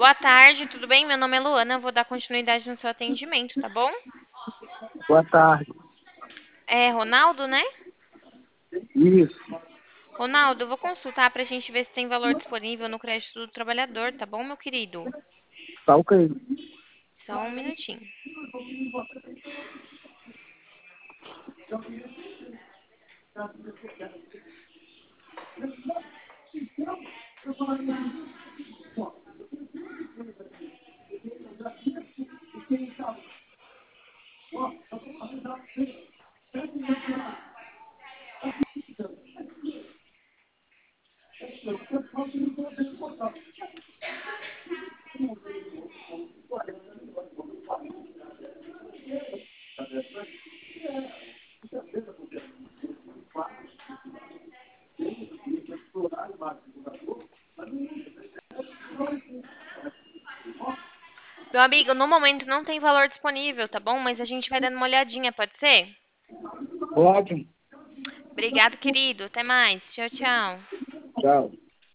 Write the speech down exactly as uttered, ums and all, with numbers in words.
Boa tarde, tudo bem? Meu nome é Luana, eu vou dar continuidade no seu atendimento, tá bom? Boa tarde. É Ronaldo, né? Isso, Ronaldo, eu vou consultar pra gente ver se tem valor disponível no crédito do trabalhador, tá bom, meu querido? tá ok. Só um minutinho. Meu amigo, no momento não tem valor disponível, tá bom? Mas a gente vai dando uma olhadinha, pode ser? Ótimo. Obrigado, querido. Até mais. Tchau, tchau. Tchau.